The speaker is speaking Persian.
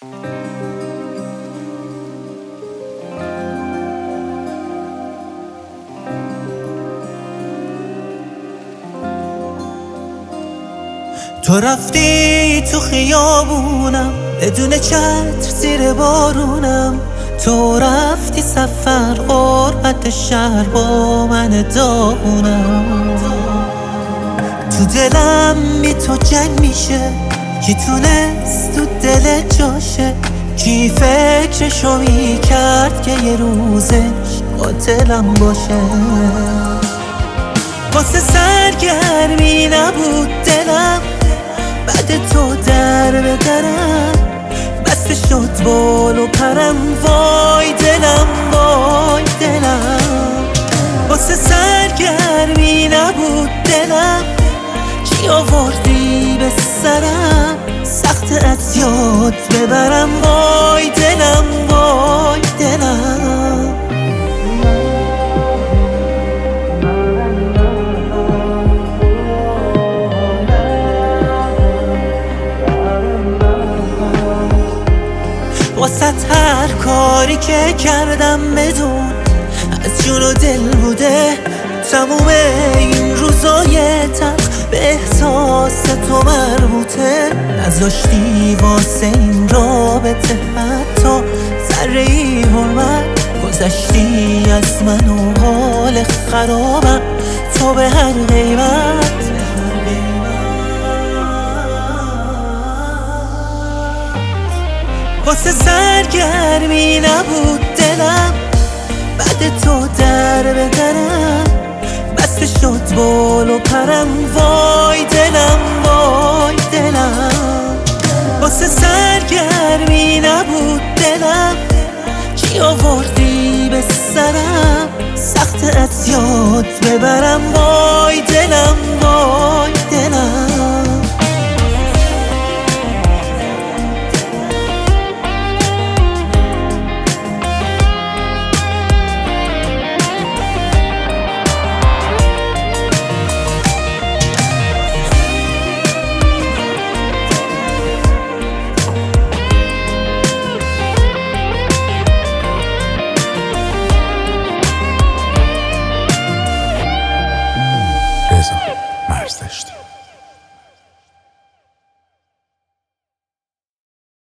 تو رفتی تو خیابونم بدون چتر زیر بارونم، تو رفتی سفر غربت شهر با من داغونم. تو دلم بی تو جنگ میشه، کی تونست تو دل جاشه، کی فکرشو میکرد که یه روزش قاتلم باشه. واسه سرگرمی نبود دلم، بعد تو در به درم بسته شد بال و پرم. وای دلم وای دلم، واسه سرگرمی نبود دلم، کی آوردی به سرم سخت از یاد ببرم. وای دلم وای دلم. واسه هر کاری که کردم بدون از جون و دل بوده، تموم این روزای تلخ به احساس تو مربوطه. نذاشتی واسه این رابطه حتی ذره‌ای حرمت، گذشتی از من و حال خرابم تو به هر قیمت. واسه سرگرمی نبود دلم، بعد تو در به درم بسته شد بال و پرم. وای دلم وای دلم، واسه سرگرمی نبود دلم، کی آوردی به سرم سخت از یاد ببرم.